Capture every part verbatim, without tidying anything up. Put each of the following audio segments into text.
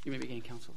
You may begin, counsel.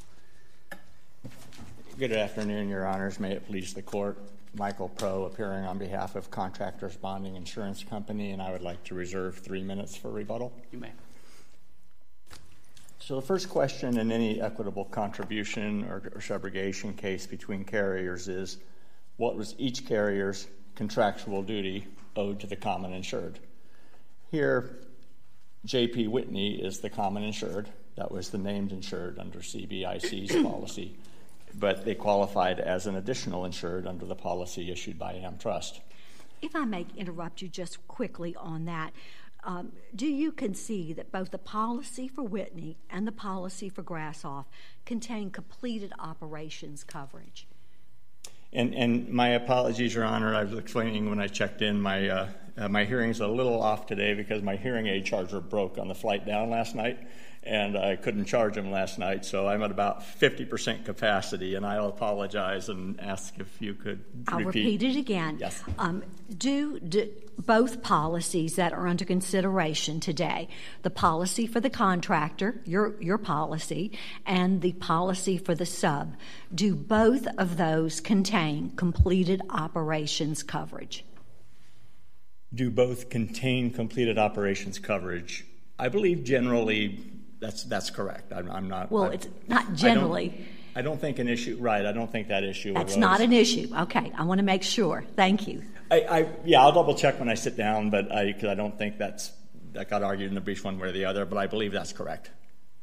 Good afternoon, Your Honors. May it please the Court. Michael Pro, appearing on behalf of Contractors Bonding Insurance Company, and I would like to reserve three minutes for rebuttal. You may. So the first question in any equitable contribution or, or subrogation case between carriers is, what was each carrier's contractual duty owed to the common insured? Here, J P. Whitney is the common insured. That was the named insured under C B I C's policy, but they qualified as an additional insured under the policy issued by AmTrust. If I may interrupt you just quickly on that, um, do you concede that both the policy for Whitney and the policy for Grassoff contain completed operations coverage? And, and my apologies, Your Honor. I was explaining when I checked in, my uh, uh, my hearing's a little off today because my hearing aid charger broke on the flight down last night, and I couldn't charge them last night, so I'm at about fifty percent capacity, and I'll apologize and ask if you could I'll repeat. repeat it again. Yes. Um, do, do both policies that are under consideration today, the policy for the contractor, your your policy, and the policy for the sub, do both of those contain completed operations coverage? Do both contain completed operations coverage? I believe generally that's that's correct. I'm, I'm not. Well, I, it's not generally. I don't, I don't think an issue. Right. I don't think that issue. That's arose. not an issue. Okay. I want to make sure. Thank you. I, I yeah. I'll double check when I sit down, but I because I don't think that's that got argued in the brief one way or the other. But I believe that's correct.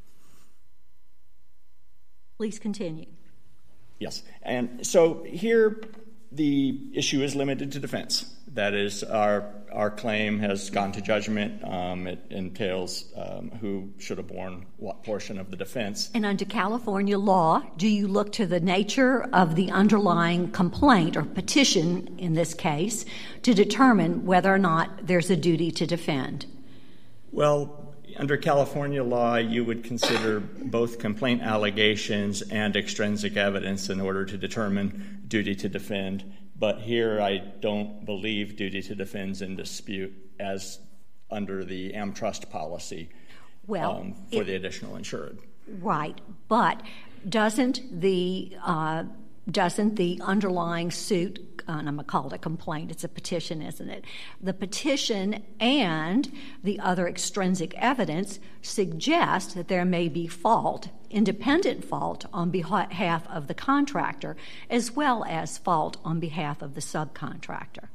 Please continue. Yes. And so here the issue is limited to defense. That is, our our claim has gone to judgment. Um, it entails um, who should have borne what portion of the defense. And under California law, do you look to the nature of the underlying complaint or petition in this case to determine whether or not there's a duty to defend? Well, under California law, you would consider both complaint allegations and extrinsic evidence in order to determine duty to defend. But here I don't believe duty to defend is in dispute as under the AmTrust policy well, um, for it, the additional insured. Right. But doesn't the uh, doesn't the underlying suit, uh, and I'm going to call it a complaint, it's a petition, isn't it? The petition and the other extrinsic evidence suggest that there may be fault, independent fault on behalf of the contractor, as well as fault on behalf of the subcontractor.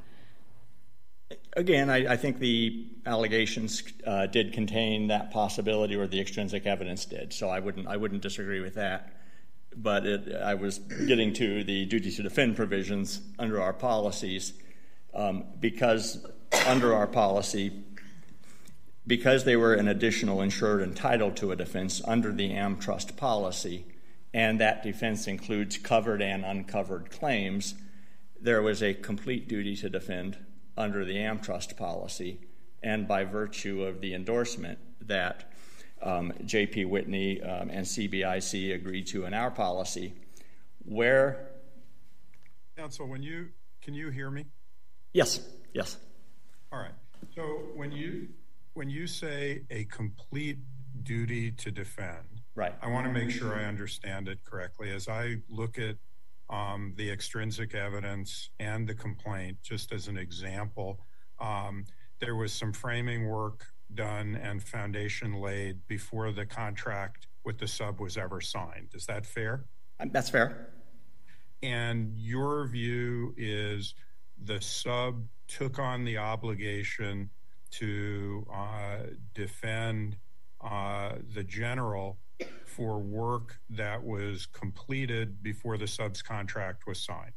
Again, I, I think the allegations uh, did contain that possibility, or the extrinsic evidence did. So I wouldn't I wouldn't disagree with that. But it, I was getting to the duty to defend provisions under our policies um, because under our policy, because they were an additional insured entitled to a defense under the AmTrust policy, and that defense includes covered and uncovered claims, there was a complete duty to defend under the AmTrust policy, and by virtue of the endorsement that Um, J P. Whitney um, and C B I C agreed to in our policy, where... Counsel, when you, can you hear me? Yes, yes. All right. So when you, when you say a complete duty to defend, right. I want to make sure I understand it correctly. As I look at um, the extrinsic evidence and the complaint, just as an example, um, there was some framing work done and foundation laid before the contract with the sub was ever signed. Is that fair? That's fair. And your view is the sub took on the obligation to uh, defend uh, the general for work that was completed before the sub's contract was signed?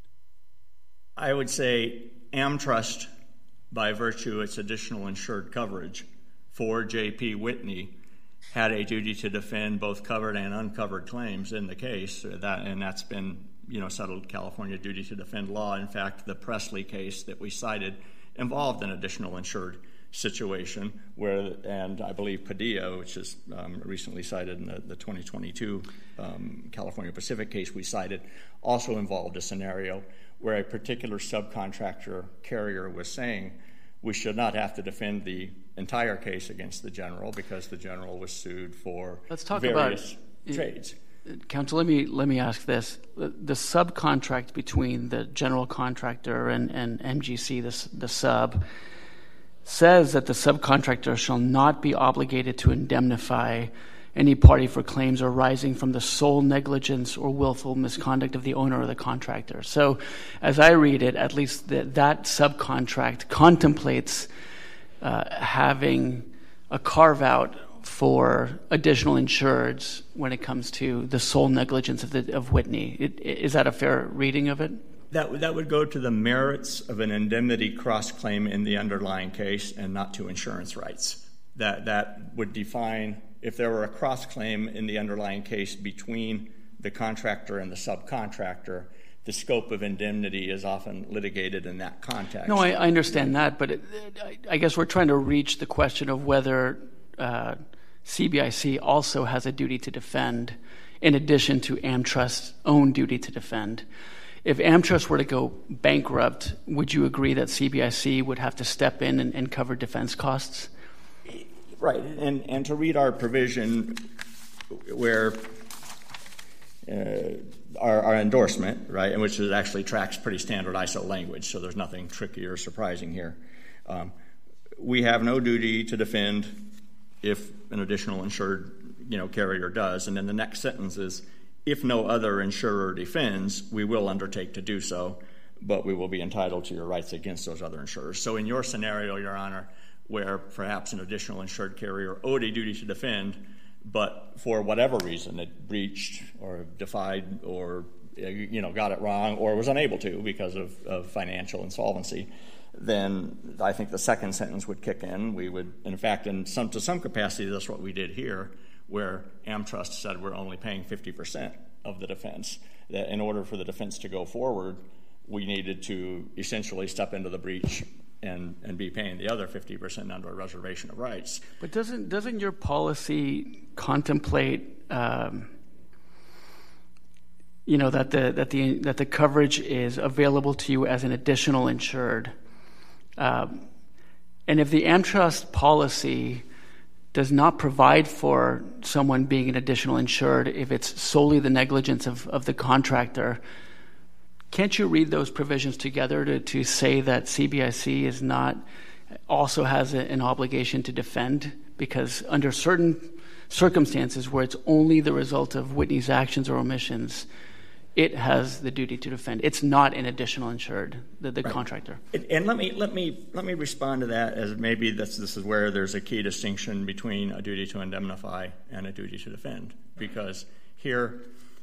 I would say AmTrust, by virtue of its additional insured coverage for J P. Whitney, had a duty to defend both covered and uncovered claims in the case, that, and that's been, you know, settled California duty to defend law. In fact, the Presley case that we cited involved an additional insured situation where, and I believe Padilla, which is um, recently cited in the, the twenty twenty-two um, California Pacific case we cited, also involved a scenario where a particular subcontractor carrier was saying we should not have to defend the entire case against the general because the general was sued for Let's talk various about, trades. Counsel, let me let me ask this: the, the subcontract between the general contractor and, and M G C, the the sub, says that the subcontractor shall not be obligated to indemnify any party for claims arising from the sole negligence or willful misconduct of the owner or the contractor. So, as I read it, at least the, that subcontract contemplates uh, having a carve out for additional insureds when it comes to the sole negligence of the of Whitney. It, is that a fair reading of it? That that would go to the merits of an indemnity cross-claim in the underlying case and not to insurance rights. That that would define, if there were a cross-claim in the underlying case between the contractor and the subcontractor, the scope of indemnity is often litigated in that context. No, I, I understand that, but it, I guess we're trying to reach the question of whether uh, C B I C also has a duty to defend in addition to AmTrust's own duty to defend. If AmTrust were to go bankrupt, would you agree that C B I C would have to step in and, and cover defense costs? Right, and, and to read our provision where uh, our, our endorsement, right, in which it actually tracks pretty standard I S O language, so there's nothing tricky or surprising here. Um, we have no duty to defend if an additional insured, you know, carrier does, and then the next sentence is, if no other insurer defends, we will undertake to do so, but we will be entitled to your rights against those other insurers. So in your scenario, Your Honor, where perhaps an additional insured carrier owed a duty to defend, but for whatever reason it breached or defied or, you know, got it wrong or was unable to because of, of financial insolvency, then I think the second sentence would kick in. We would, in fact, in some to some capacity, that's what we did here, where AmTrust said we're only paying fifty percent of the defense. That in order for the defense to go forward, we needed to essentially step into the breach and, and be paying the other fifty percent under a reservation of rights. But doesn't doesn't your policy contemplate, um, you know, that the that the that the coverage is available to you as an additional insured? Um, and if the AmTrust policy does not provide for someone being an additional insured if it's solely the negligence of, of the contractor, can't you read those provisions together to, to say that C B I C is not also has a, an obligation to defend? Because under certain circumstances where it's only the result of Whitney's actions or omissions, it has the duty to defend. It's not an additional insured, the, the right. contractor. And, and let me let me let me respond to that as maybe this this is where there's a key distinction between a duty to indemnify and a duty to defend. Because here,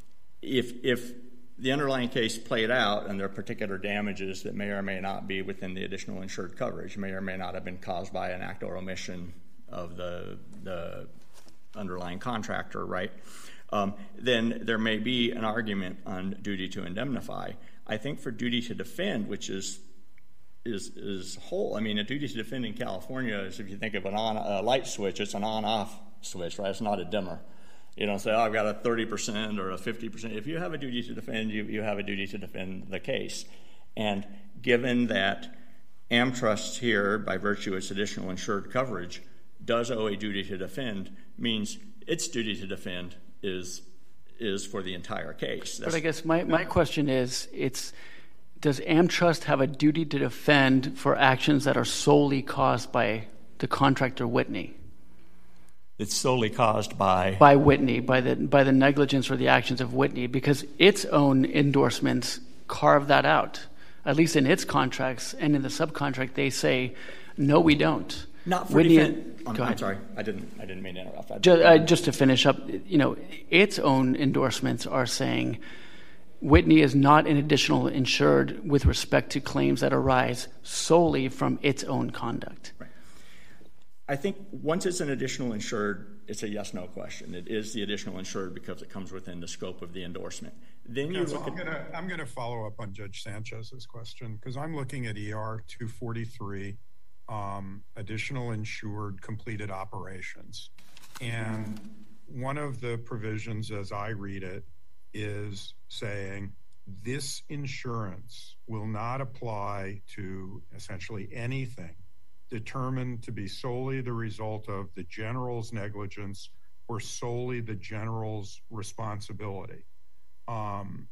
if if the underlying case played out and there are particular damages that may or may not be within the additional insured coverage, may or may not have been caused by an act or omission of the the underlying contractor, right? Um, then there may be an argument on duty to indemnify. I think for duty to defend, which is is is whole. I mean, a duty to defend in California is, if you think of an on a light switch, it's an on-off switch, right? It's not a dimmer. You don't say, oh, I've got a thirty percent or a fifty percent. If you have a duty to defend, you you have a duty to defend the case. And given that AmTrust here, by virtue of its additional insured coverage, does owe a duty to defend, means its duty to defend is is for the entire case. That's, but I guess my, my question is, it's does AmTrust have a duty to defend for actions that are solely caused by the contractor Whitney? It's solely caused by by Whitney, by the by the negligence or the actions of Whitney, because its own endorsements carve that out. At least in its contracts and in the subcontract, they say, no, we don't. Not for Whitney. defense. I'm, I'm sorry, I didn't. I didn't mean to interrupt. Just, uh, just to finish up, you know, its own endorsements are saying Whitney is not an additional insured with respect to claims that arise solely from its own conduct. Right. I think once it's an additional insured, it's a yes/no question. It is the additional insured because it comes within the scope of the endorsement. Then you Counsel, look I'm at. Gonna, I'm going to follow up on Judge Sanchez's question because I'm looking at E R two forty-three. Um, additional insured completed operations. And one of the provisions, as I read it, is saying this insurance will not apply to essentially anything determined to be solely the result of the general's negligence or solely the general's responsibility. Um,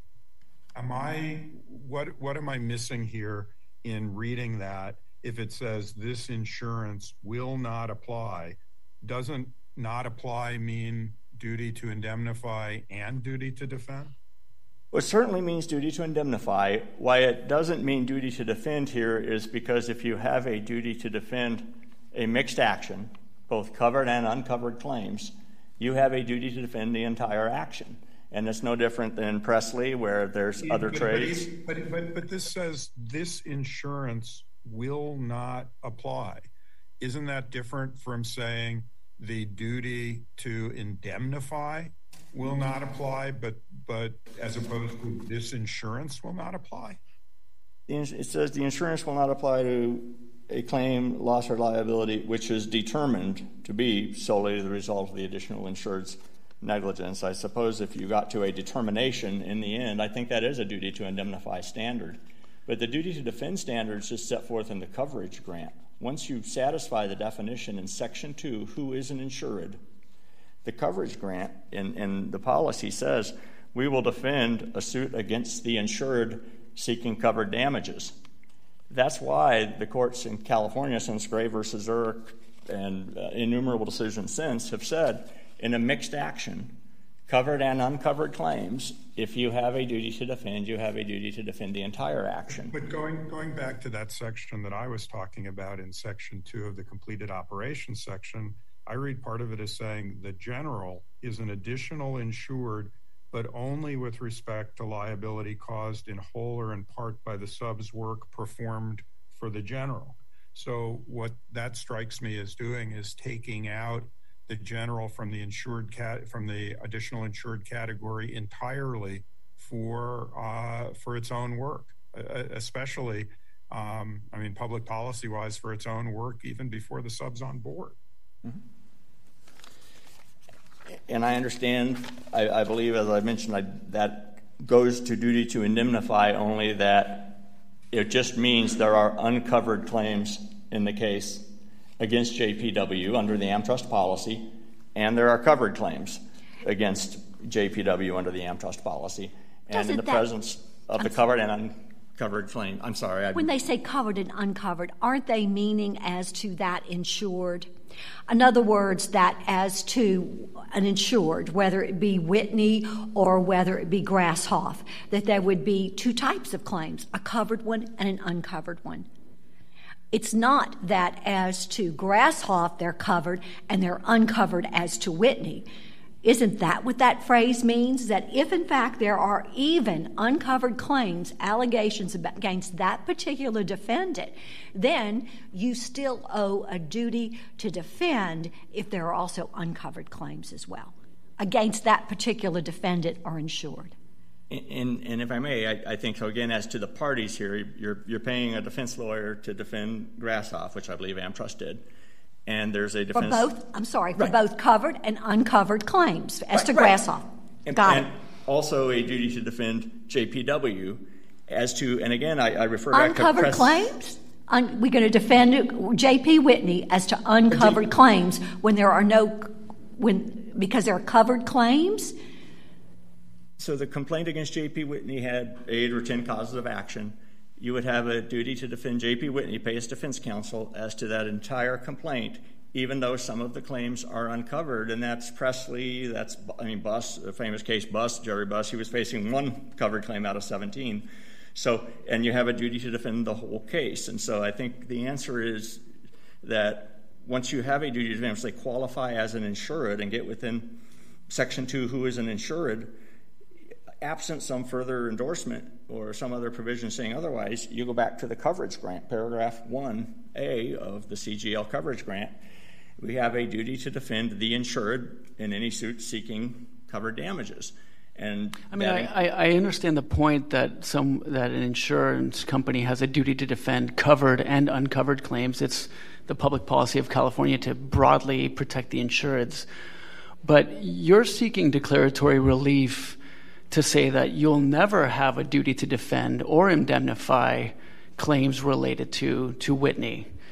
am I, what, what am I missing here in reading that? If it says this insurance will not apply, doesn't not apply mean duty to indemnify and duty to defend? Well, it certainly means duty to indemnify. Why it doesn't mean duty to defend here is because if you have a duty to defend a mixed action, both covered and uncovered claims, you have a duty to defend the entire action. And it's no different than Presley, where there's yeah, other but, trades. But, but, but this says this insurance will not apply. Isn't that different from saying the duty to indemnify will not apply, but but as opposed to this insurance will not apply? It says the insurance will not apply to a claim, loss, or liability which is determined to be solely the result of the additional insured's negligence. I suppose if you got to a determination in the end, I think that is a duty to indemnify standard. But the duty to defend standard is just set forth in the coverage grant. Once you satisfy the definition in Section two, who is an insured, the coverage grant in, in the policy says, we will defend a suit against the insured seeking covered damages. That's why the courts in California, since Gray versus Zurich and uh, innumerable decisions since, have said, in a mixed action, covered and uncovered claims, if you have a duty to defend, you have a duty to defend the entire action. But going going back to that section that I was talking about in Section two of the completed operations section, I read part of it as saying the general is an additional insured, but only with respect to liability caused in whole or in part by the sub's work performed for the general. So what that strikes me as doing is taking out the general from the insured cat from the additional insured category entirely for uh, for its own work, uh, especially, um, I mean, public policy wise for its own work, even before the sub's on board. Mm-hmm. And I understand, I, I believe, as I mentioned, I, that goes to duty to indemnify, only that it just means there are uncovered claims in the case against J P W under the AmTrust policy, and there are covered claims against J P W under the AmTrust policy. And Doesn't in the that, presence of I'm the covered sorry. and uncovered claim, I'm sorry. I, when they say covered and uncovered, aren't they meaning as to that insured? In other words, that as to an insured, whether it be Whitney or whether it be Grasshoff, that there would be two types of claims, a covered one and an uncovered one. It's not that as to Grasshoff they're covered and they're uncovered as to Whitney. Isn't that what that phrase means? That if, in fact, there are even uncovered claims, allegations against that particular defendant, then you still owe a duty to defend if there are also uncovered claims as well against that particular defendant or insured. And, and if I may, I, I think, so again, as to the parties here, you're, you're paying a defense lawyer to defend Grasshoff, which I believe AmTrust did. And there's a defense... For both, I'm sorry, for right. both covered and uncovered claims as right, to right. Grasshoff. And, Got and it. Also a duty to defend J P W as to, and again, I, I refer back uncovered to... Uncovered claims? Un, we're going to defend J P Whitney as to uncovered J- claims when there are no... when because there are covered claims? So the complaint against J P Whitney had eight or ten causes of action. You would have a duty to defend J P Whitney, pay his defense counsel, as to that entire complaint, even though some of the claims are uncovered. And that's Presley, that's, I mean, Buss, the famous case Buss, Jerry Buss, he was facing one covered claim out of seventeen. So, and you have a duty to defend the whole case. And so I think the answer is that once you have a duty to defend, say qualify as an insured and get within Section two, who is an insured, absent some further endorsement or some other provision saying otherwise, you go back to the coverage grant, paragraph one A of the C G L coverage grant. We have a duty to defend the insured in any suit seeking covered damages. And I mean, I, I understand the point that some that an insurance company has a duty to defend covered and uncovered claims. It's the public policy of California to broadly protect the insureds. But you're seeking declaratory relief to say that you'll never have a duty to defend or indemnify claims related to, to Whitney.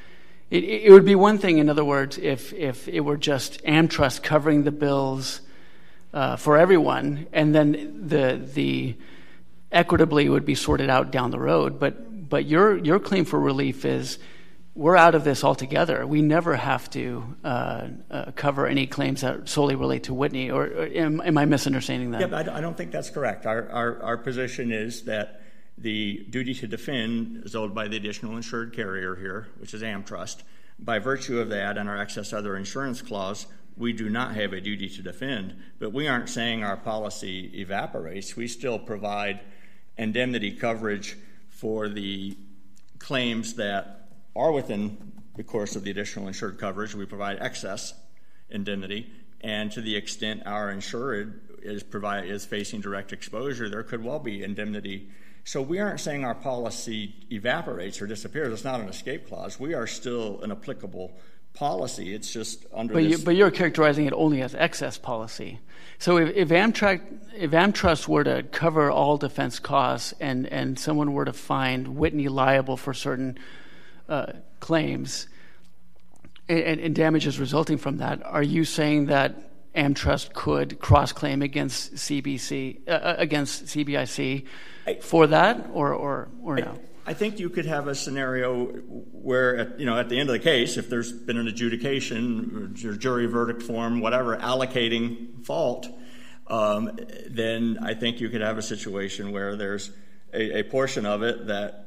It, it would be one thing, in other words, if, if it were just AmTrust covering the bills uh, for everyone, and then the the equitably would be sorted out down the road. But but your your claim for relief is we're out of this altogether. We never have to uh, uh, cover any claims that solely relate to Whitney. Or, or am, am I misunderstanding that? Yeah, but I don't think that's correct. Our, our our position is that the duty to defend is owed by the additional insured carrier here, which is AmTrust. By virtue of that and our excess other insurance clause, we do not have a duty to defend. But we aren't saying our policy evaporates. We still provide indemnity coverage for the claims that are within the course of the additional insured coverage. We provide excess indemnity, and to the extent our insured is provide is facing direct exposure, there could well be indemnity. So we aren't saying our policy evaporates or disappears. It's not an escape clause. We are still an applicable policy. It's just under but this. You, but you're characterizing it only as excess policy. So if, if Amtrak, if AmTrust were to cover all defense costs, and and someone were to find Whitney liable for certain uh, claims and, and damages resulting from that, are you saying that AmTrust could cross-claim against C B C uh, against C B I C I, for that, or or or no? I, I think you could have a scenario where, at, you know, at the end of the case, if there's been an adjudication or jury verdict form, whatever, allocating fault, um, then I think you could have a situation where there's a, a portion of it that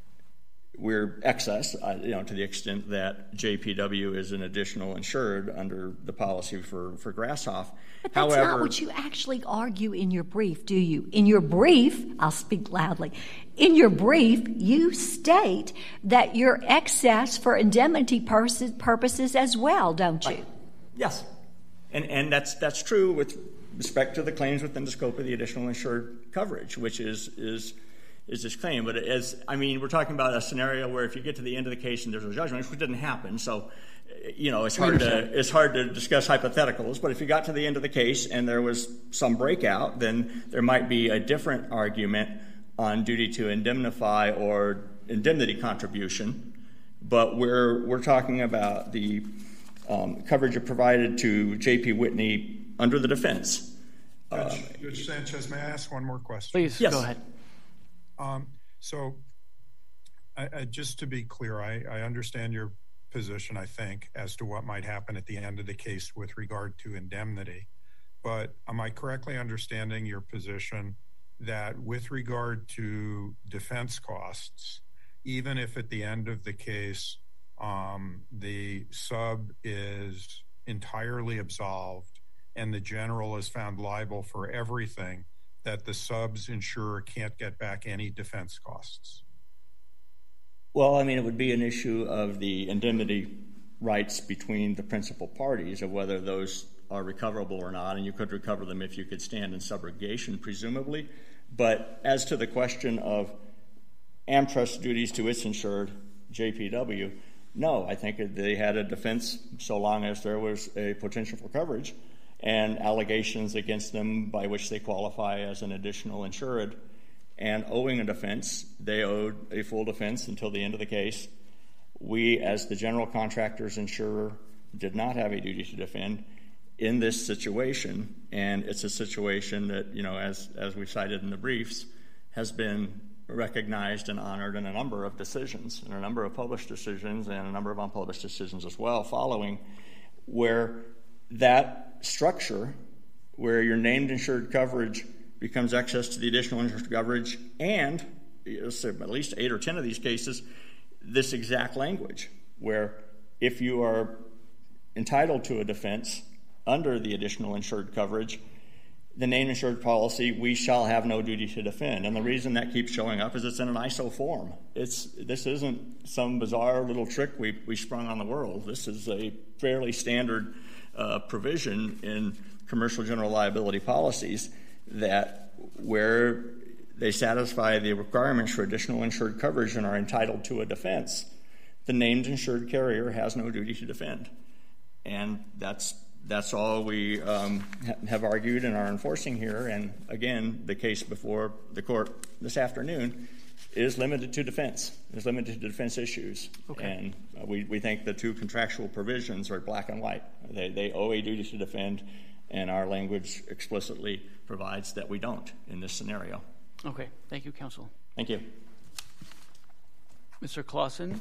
we're excess, uh, you know, to the extent that J P W is an additional insured under the policy for, for Grasshoff. But that's However, not what you actually argue in your brief, do you? In your brief, I'll speak loudly, in your brief, you state that you're excess for indemnity purposes, purposes as well, don't you? Right. Yes. And and that's that's true with respect to the claims within the scope of the additional insured coverage, which is is is this claim. But as I mean, we're talking about a scenario where if you get to the end of the case and there's a judgment, which didn't happen, so you know it's hard to it's hard to discuss hypotheticals. But if you got to the end of the case and there was some breakout, then there might be a different argument on duty to indemnify or indemnity contribution. But we're we're talking about the um, coverage provided to J P Whitney under the defense. Judge, um, Judge Sanchez, may I ask one more question? Please, yes. Go ahead. Um, so, I, I, just to be clear, I, I understand your position, I think, as to what might happen at the end of the case with regard to indemnity. But am I correctly understanding your position that with regard to defense costs, even if at the end of the case um, the sub is entirely absolved and the general is found liable for everything, that the sub's insurer can't get back any defense costs? Well, I mean, it would be an issue of the indemnity rights between the principal parties of whether those are recoverable or not, and you could recover them if you could stand in subrogation, presumably. But as to the question of AmTrust duties to its insured, J P W, no, I think they had a defense so long as there was a potential for coverage and allegations against them by which they qualify as an additional insured. And owing a defense, they owed a full defense until the end of the case. We, as the general contractor's insurer, did not have a duty to defend in this situation. And it's a situation that, you know, as, as we cited in the briefs, has been recognized and honored in a number of decisions, and a number of published decisions and a number of unpublished decisions as well following, where that structure, where your named insured coverage becomes excess to the additional insured coverage, and at least eight or ten of these cases, this exact language, where if you are entitled to a defense under the additional insured coverage, the named insured policy, we shall have no duty to defend. And the reason that keeps showing up is it's in an I S O form. It's this isn't some bizarre little trick we, we sprung on the world. This is a fairly standard uh, provision in commercial general liability policies that where they satisfy the requirements for additional insured coverage and are entitled to a defense, the named insured carrier has no duty to defend. And that's That's all we um, ha- have argued and are enforcing here. And again, the case before the court this afternoon is limited to defense, is limited to defense issues. Okay. And uh, we, we think the two contractual provisions are black and white. They, they owe a duty to defend, and our language explicitly provides that we don't in this scenario. Okay. Thank you, counsel. Thank you. Mister Clausen.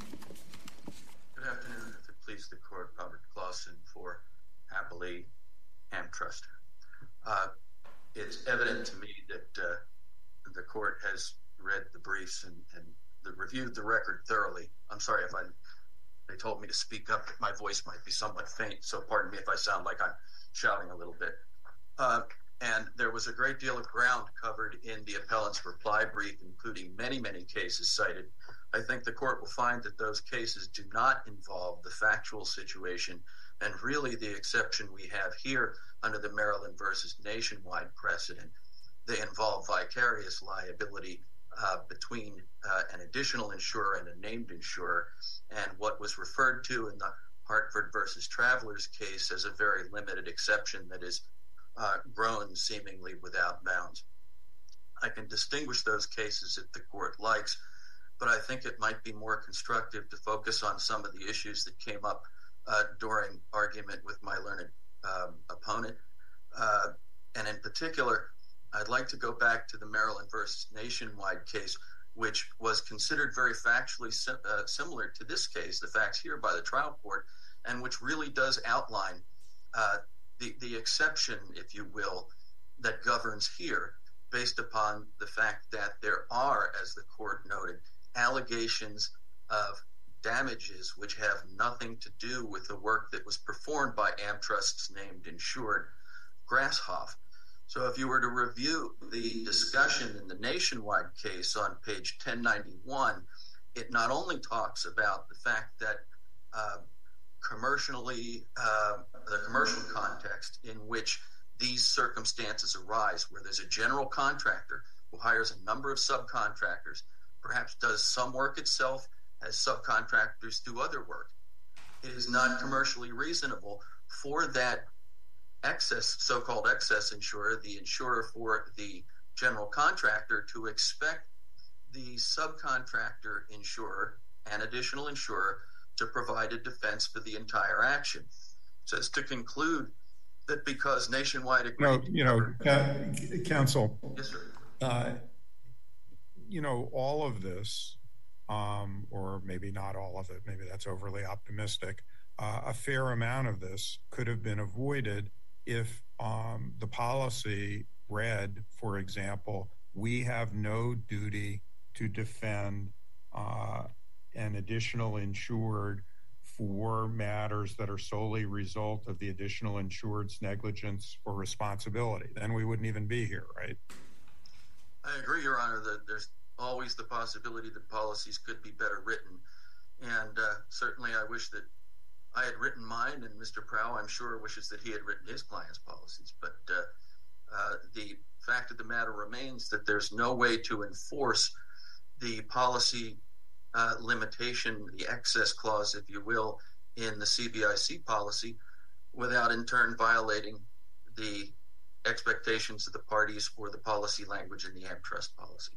Good afternoon. If it please the court, Robert Clausen for Applee AmTrust. Uh, it's evident to me that uh, the court has read the briefs and, and the, reviewed the record thoroughly. I'm sorry if I, they told me to speak up. My voice might be somewhat faint, so pardon me if I sound like I'm shouting a little bit. Uh, and there was a great deal of ground covered in the appellant's reply brief, including many, many cases cited. I think the court will find that those cases do not involve the factual situation, and really the exception we have here under the Maryland versus Nationwide precedent. They involve vicarious liability uh, between uh, an additional insurer and a named insurer, and what was referred to in the Hartford versus Travelers case as a very limited exception that is uh, grown seemingly without bounds. I can distinguish those cases if the court likes, but I think it might be more constructive to focus on some of the issues that came up uh, during argument with my learned um, opponent. Uh, and in particular, I'd like to go back to the Maryland versus Nationwide case, which was considered very factually sim- uh, similar to this case, the facts here by the trial court, and which really does outline uh, the, the exception, if you will, that governs here, based upon the fact that there are, as the court noted, allegations of damages which have nothing to do with the work that was performed by AmTrust's named insured, Grasshoff. So if you were to review the discussion in the Nationwide case on page ten ninety-one, it not only talks about the fact that uh, commercially, uh, the commercial context in which these circumstances arise, where there's a general contractor who hires a number of subcontractors, perhaps does some work itself as subcontractors do other work. It is not commercially reasonable for that excess, so-called excess insurer, the insurer for the general contractor, to expect the subcontractor insurer and additional insurer to provide a defense for the entire action. So as to conclude that because Nationwide agreed... No, you know, uh, counsel, yes, sir. Uh, you know, all of this, um, or maybe not all of it, maybe that's overly optimistic, uh, a fair amount of this could have been avoided if um, the policy read, for example, we have no duty to defend uh, an additional insured for matters that are solely result of the additional insured's negligence or responsibility. Then we wouldn't even be here, right? I agree, Your Honor, that there's always the possibility that policies could be better written. And uh, certainly I wish that I had written mine, and Mister Prow, I'm sure, wishes that he had written his client's policies. But uh, uh, the fact of the matter remains that there's no way to enforce the policy uh, limitation, the excess clause, if you will, in the C B I C policy without in turn violating the expectations of the parties or the policy language in the AmTrust policy.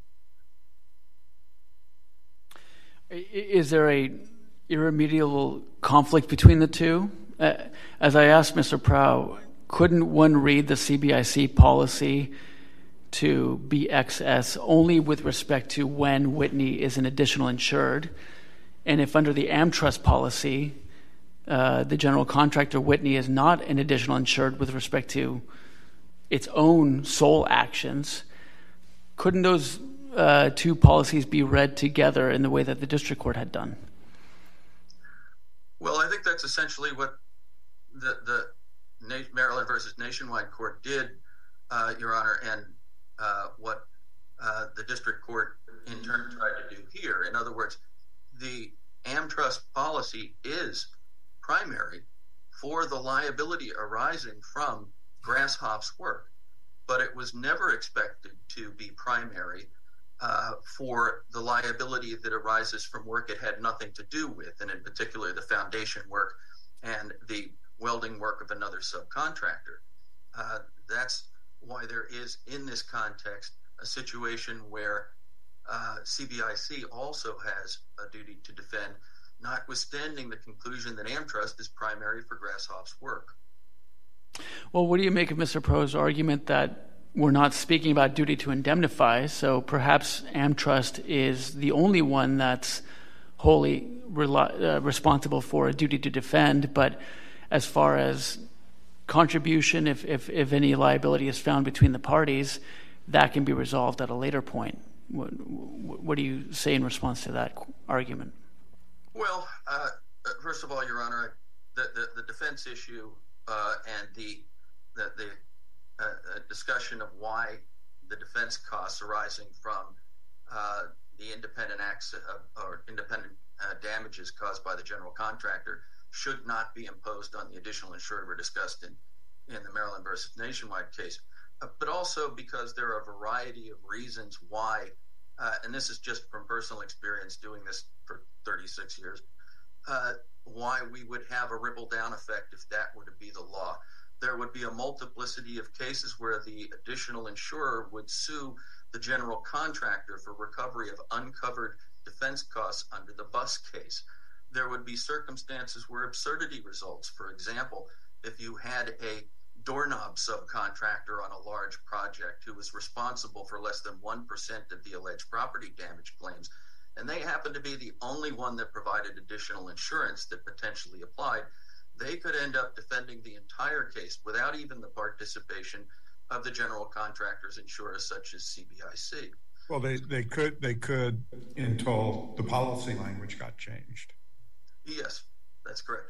Is there a irremediable conflict between the two? Uh, as I asked Mister Prow, couldn't one read the C B I C policy to be excess only with respect to when Whitney is an additional insured? And if under the AmTrust policy, uh, the general contractor Whitney is not an additional insured with respect to its own sole actions, couldn't those uh, two policies be read together in the way that the district court had done? Well, I think that's essentially what the, the Maryland versus Nationwide court did, uh, Your Honor, and uh, what uh, the district court in turn tried to do here. In other words, the AmTrust policy is primary for the liability arising from Grasshoff's work, but it was never expected to be primary uh, for the liability that arises from work it had nothing to do with, and in particular the foundation work and the welding work of another subcontractor. Uh, that's why there is, in this context, a situation where uh, C B I C also has a duty to defend, notwithstanding the conclusion that AmTrust is primary for Grasshoff's work. Well, what do you make of Mister Pro's argument that we're not speaking about duty to indemnify, so perhaps AmTrust is the only one that's wholly rel- uh, responsible for a duty to defend, but as far as contribution, if, if, if any liability is found between the parties, that can be resolved at a later point. What, what do you say in response to that argument? Well, uh, first of all, Your Honor, the, the, the defense issue uh, and the the, the uh, discussion of why the defense costs arising from uh, the independent acts of, or independent uh, damages caused by the general contractor should not be imposed on the additional insured were discussed in, in the Maryland versus Nationwide case, uh, but also because there are a variety of reasons why, uh, and this is just from personal experience doing this for thirty-six years, uh, why we would have a ripple down effect if that were to be the law. There would be a multiplicity of cases where the additional insurer would sue the general contractor for recovery of uncovered defense costs under the bus case. There would be circumstances where absurdity results. For example, if you had a doorknob subcontractor on a large project who was responsible for less than one percent of the alleged property damage claims, and they happened to be the only one that provided additional insurance that potentially applied, they could end up defending the entire case without even the participation of the general contractor's insurers such as C B I C. Well, they, they could they could until the policy language got changed. Yes, that's correct.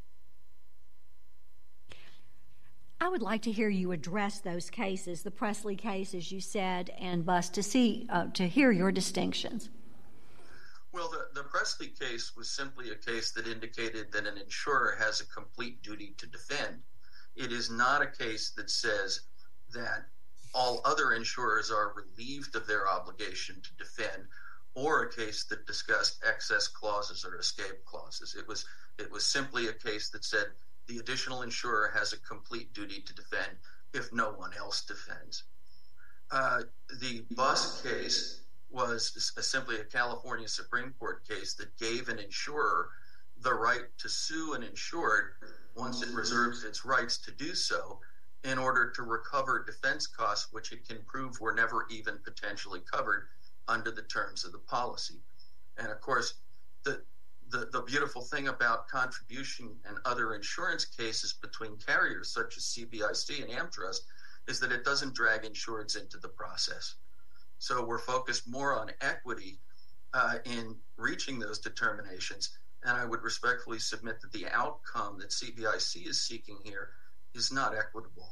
I would like to hear you address those cases, the Presley case, as you said, and Bus, to see uh, to hear your distinctions. Well, the, the Presley case was simply a case that indicated that an insurer has a complete duty to defend. It is not a case that says that all other insurers are relieved of their obligation to defend, or a case that discussed excess clauses or escape clauses. It was it was simply a case that said the additional insurer has a complete duty to defend if no one else defends. Uh, the Bus case was simply a California Supreme Court case that gave an insurer the right to sue an insured once it reserves its rights to do so in order to recover defense costs which it can prove were never even potentially covered under the terms of the policy. And of course, the the, the beautiful thing about contribution and other insurance cases between carriers such as C B I C and AmTrust is that it doesn't drag insureds into the process. So we're focused more on equity uh, in reaching those determinations, and I would respectfully submit that the outcome that C B I C is seeking here is not equitable.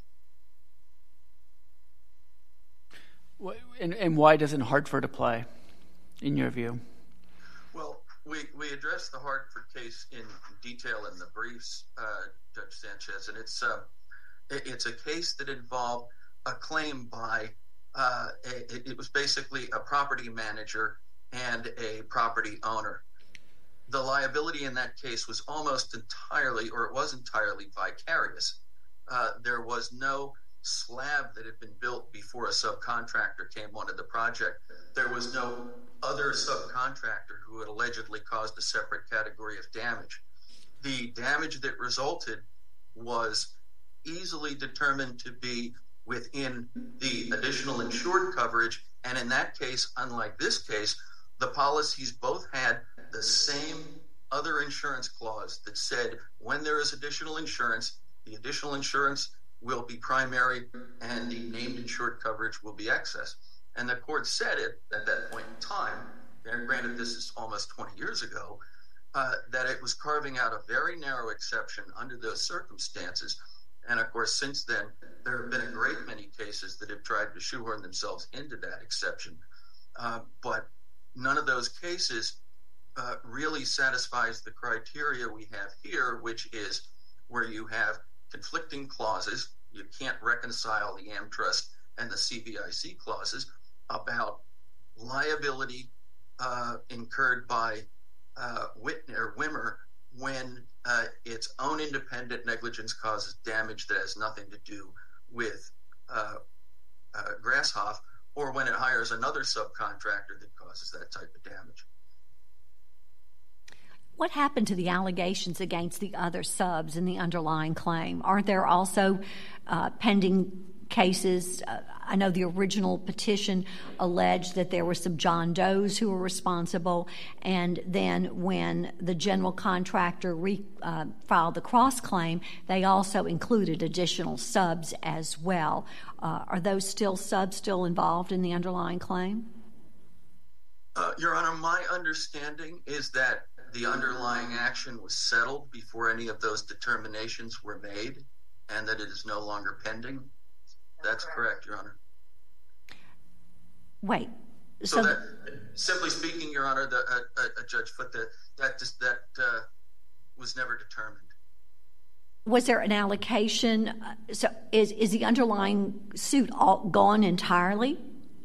And, and why doesn't Hartford apply, in your view? Well, we, we addressed the Hartford case in detail in the briefs, uh, Judge Sanchez, and it's, uh, it, it's a case that involved a claim by Uh, it, it was basically a property manager and a property owner. The liability in that case was almost entirely, or it was entirely vicarious. Uh, there was no slab that had been built before a subcontractor came onto the project. There was no other subcontractor who had allegedly caused a separate category of damage. The damage that resulted was easily determined to be within the additional insured coverage, and in that case, unlike this case, the policies both had the same other insurance clause that said when there is additional insurance, the additional insurance will be primary and the named insured coverage will be excess. And the court said it at that point in time, and granted this is almost twenty years ago, uh, that it was carving out a very narrow exception under those circumstances. And of course, since then, there have been a great many cases that have tried to shoehorn themselves into that exception. Uh, but none of those cases uh, really satisfies the criteria we have here, which is where you have conflicting clauses. You can't reconcile the AmTrust and the C B I C clauses about liability uh, incurred by uh, Whitney or Wimmer when uh, its own independent negligence causes damage that has nothing to do with uh, uh, Grasshoff, or when it hires another subcontractor that causes that type of damage. What happened to the allegations against the other subs in the underlying claim? Aren't there also uh, pending cases? Uh, I know the original petition alleged that there were some John Does who were responsible, and then when the general contractor re, uh, filed the cross-claim, they also included additional subs as well. Uh, are those still subs still involved in the underlying claim? Uh, Your Honor, my understanding is that the underlying action was settled before any of those determinations were made, and that it is no longer pending. That's correct, Your Honor. Wait. So, so that, simply speaking, Your Honor, the, uh, uh, Judge Foote, that that, that uh, was never determined. Was there an allocation? Uh, so is is the underlying suit all gone entirely?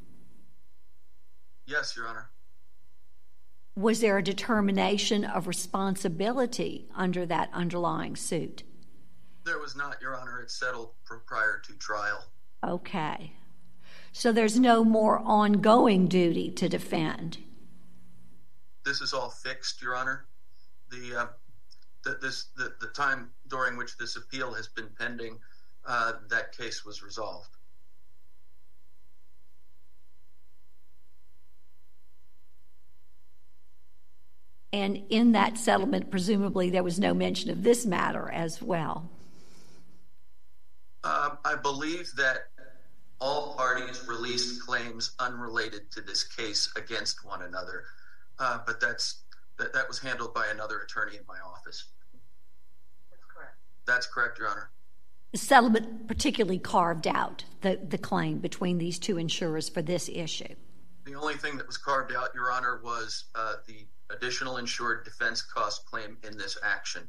Yes, Your Honor. Was there a determination of responsibility under that underlying suit? There was not, Your Honor. It's settled prior to trial. Okay. So there's no more ongoing duty to defend? This is all fixed, Your Honor. The, uh, the, this, the, the time during which this appeal has been pending, uh, that case was resolved. And in that settlement, presumably, there was no mention of this matter as well. Uh, I believe that all parties released claims unrelated to this case against one another, uh, but that's that, that was handled by another attorney in my office. That's correct. That's correct, Your Honor. The settlement particularly carved out the, the claim between these two insurers for this issue. The only thing that was carved out, Your Honor, was uh, the additional insured defense cost claim in this action.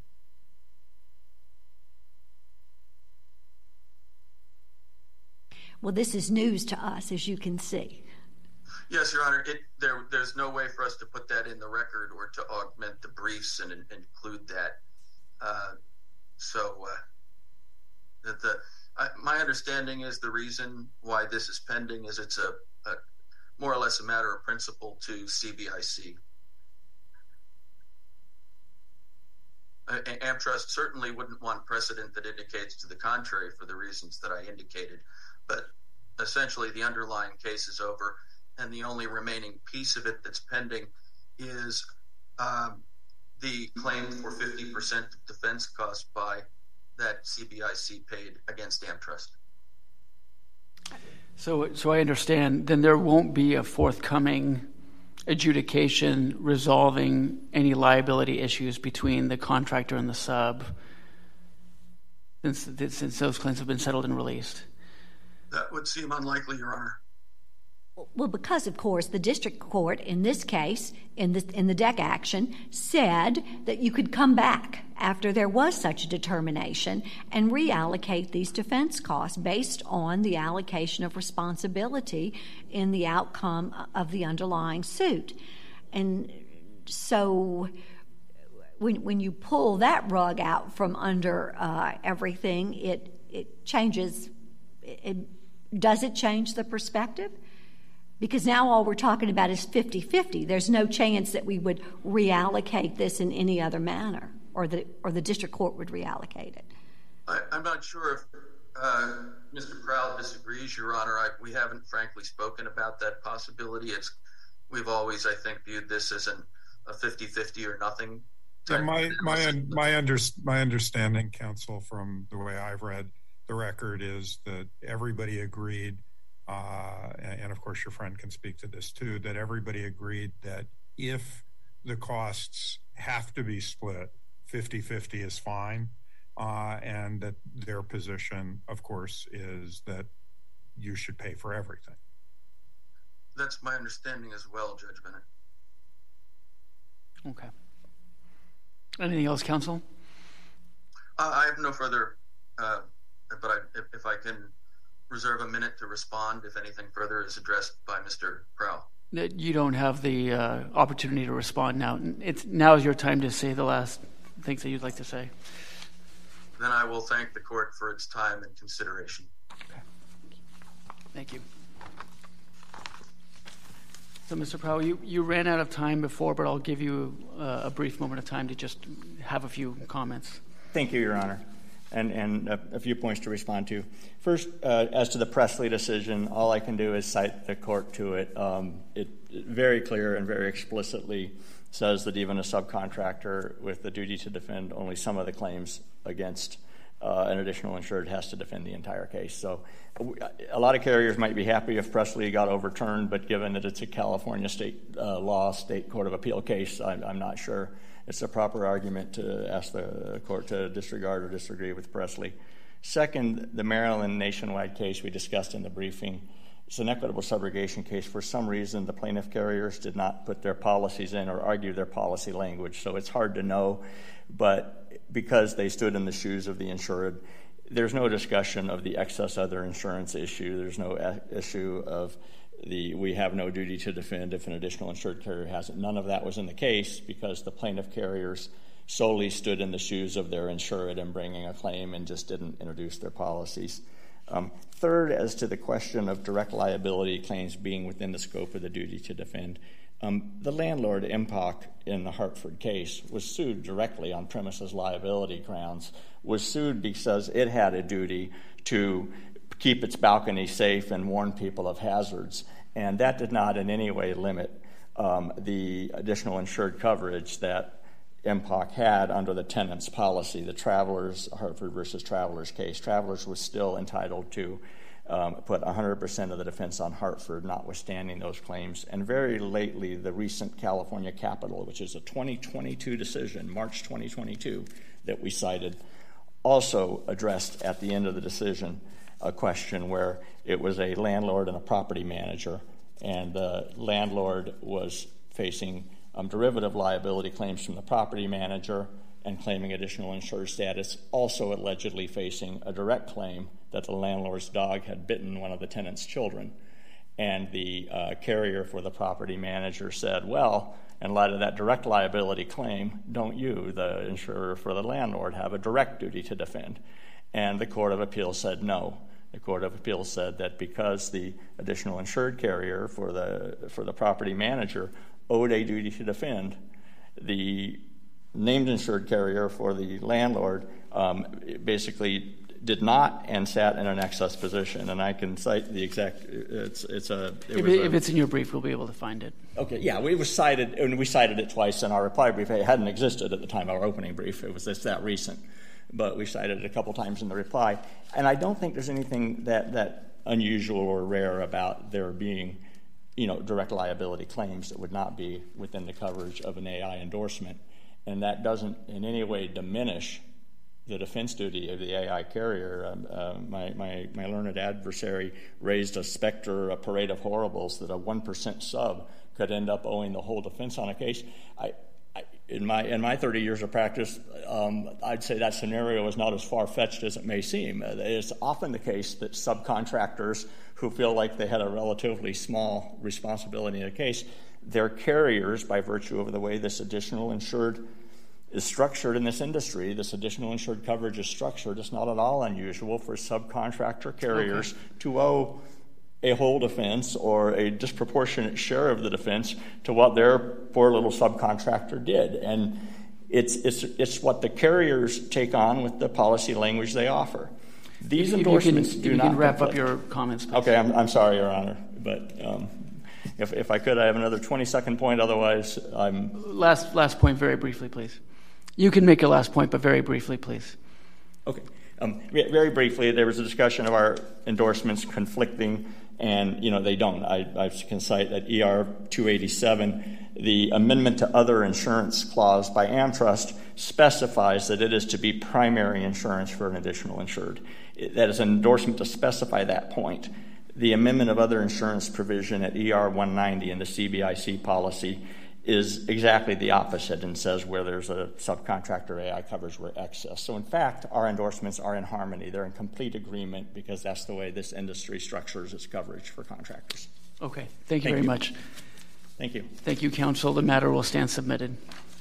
Well, this is news to us, as you can see. Yes, Your Honor. It, there, there's no way for us to put that in the record or to augment the briefs and, and include that. Uh, so, uh, that the I, my understanding is the reason why this is pending is it's a, a more or less a matter of principle to C B I C. Uh, AmTrust certainly wouldn't want precedent that indicates to the contrary for the reasons that I indicated. But essentially, the underlying case is over, and the only remaining piece of it that's pending is um, the claim for fifty percent of defense costs by that C B I C paid against AmTrust. So, so I understand. Then there won't be a forthcoming adjudication resolving any liability issues between the contractor and the sub, since since those claims have been settled and released. That would seem unlikely, Your Honor. Well, because, of course, the district court in this case, in the, in the D E C action, said that you could come back after there was such a determination and reallocate these defense costs based on the allocation of responsibility in the outcome of the underlying suit. And so when, when you pull that rug out from under uh, everything, it, it changes. It, does it change the perspective? Because now all we're talking about is fifty-fifty. There's no chance that we would reallocate this in any other manner, or the or the district court would reallocate it. I, I'm not sure if uh, Mister Crowell disagrees, Your Honor. I, we haven't, frankly, spoken about that possibility. It's we've always, I think, viewed this as an, a fifty-fifty or nothing. Yeah, my my my under, my understanding, counsel, from the way I've read the record, is that everybody agreed. Uh, and, and of course your friend can speak to this too, that everybody agreed that if the costs have to be split, fifty-fifty is fine, uh, and that their position, of course, is that you should pay for everything. That's my understanding as well, Judge Bennett. Okay. Anything else, counsel? Uh, I have no further, uh, but I, if, if I can reserve a minute to respond if anything further is addressed by Mister Crowell. You don't have the uh, opportunity to respond now. It's now is your time to say the last things that you'd like to say. Then I will thank the court for its time and consideration. Okay. Thank you. So, Mister Powell, you, you ran out of time before, but I'll give you uh, a brief moment of time to just have a few comments. Thank you, Your Honor, and, and a, a few points to respond to. First, uh, as to the Presley decision, all I can do is cite the court to it. Um, it, it very clear and very explicitly says that even a subcontractor with the duty to defend only some of the claims against uh, an additional insured has to defend the entire case. So a lot of carriers might be happy if Presley got overturned, but given that it's a California state uh, law, state court of appeal case, I'm, I'm not sure it's a proper argument to ask the court to disregard or disagree with Presley. Second, the Maryland nationwide case we discussed in the briefing. It's an equitable subrogation case. For some reason, the plaintiff carriers did not put their policies in or argue their policy language, so it's hard to know. But because they stood in the shoes of the insured, there's no discussion of the excess other insurance issue. There's no a- issue of the we have no duty to defend if an additional insured carrier has it. None of that was in the case because the plaintiff carriers solely stood in the shoes of their insured in bringing a claim and just didn't introduce their policies. Um, third, as to the question of direct liability claims being within the scope of the duty to defend, um, the landlord, M P O C, in the Hartford case, was sued directly on premises liability grounds, was sued because it had a duty to keep its balcony safe and warn people of hazards, and that did not in any way limit um, the additional insured coverage that M P O C had under the tenant's policy, the Travelers, Hartford versus Travelers case. Travelers was still entitled to um, put one hundred percent of the defense on Hartford, notwithstanding those claims. And very lately, the recent California Capital, which is a twenty twenty-two decision, March twenty twenty-two, that we cited, also addressed at the end of the decision a question where it was a landlord and a property manager, and the landlord was facing Um, derivative liability claims from the property manager and claiming additional insured status, also allegedly facing a direct claim that the landlord's dog had bitten one of the tenant's children. And the uh, carrier for the property manager said, well, in light of that direct liability claim, don't you, the insurer for the landlord, have a direct duty to defend? And the Court of Appeals said no. The Court of Appeals said that because the additional insured carrier for the for the property manager owed a duty to defend, the named insured carrier for the landlord um, basically did not and sat in an excess position. And I can cite the exact. It's it's a. It if, was it, a, if it's in your brief, we'll be able to find it. Okay. Yeah, we was cited, and we cited it twice in our reply brief. It hadn't existed at the time of our opening brief. It was just that recent, but we cited it a couple times in the reply. And I don't think there's anything that that unusual or rare about there being, you know, direct liability claims that would not be within the coverage of an A I endorsement. And that doesn't in any way diminish the defense duty of the A I carrier. Um, uh, my, my, my learned adversary raised a specter, a parade of horribles, that a one percent sub could end up owing the whole defense on a case. I, I, in my in my thirty years of practice, um, I'd say that scenario is not as far-fetched as it may seem. It's often the case that subcontractors who feel like they had a relatively small responsibility in a case, their carriers, by virtue of the way this additional insured is structured in this industry, this additional insured coverage is structured, it's not at all unusual for subcontractor carriers okay. to owe a whole defense or a disproportionate share of the defense to what their poor little subcontractor did. And it's it's it's what the carriers take on with the policy language they offer. These if endorsements you can, do you not can wrap conflict. up your comments, please. Okay, I'm, I'm sorry, Your Honor, but um, if if I could, I have another twenty-second point. Otherwise, I'm... Last, last point, very briefly, please. You can make a last point, but very briefly, please. Okay. Um, very briefly, there was a discussion of our endorsements conflicting, and, you know, they don't. I, I can cite at E R two eighty-seven, the amendment to other insurance clause by AmTrust specifies that it is to be primary insurance for an additional insured. That is an endorsement to specify that point. The amendment of other insurance provision at E R one ninety in the C B I C policy is exactly the opposite and says where there's a subcontractor A I covers where excess. So in fact, our endorsements are in harmony. They're in complete agreement because that's the way this industry structures its coverage for contractors. Okay. Thank you Thank very you. much. Thank you. Thank you, counsel. The matter will stand submitted.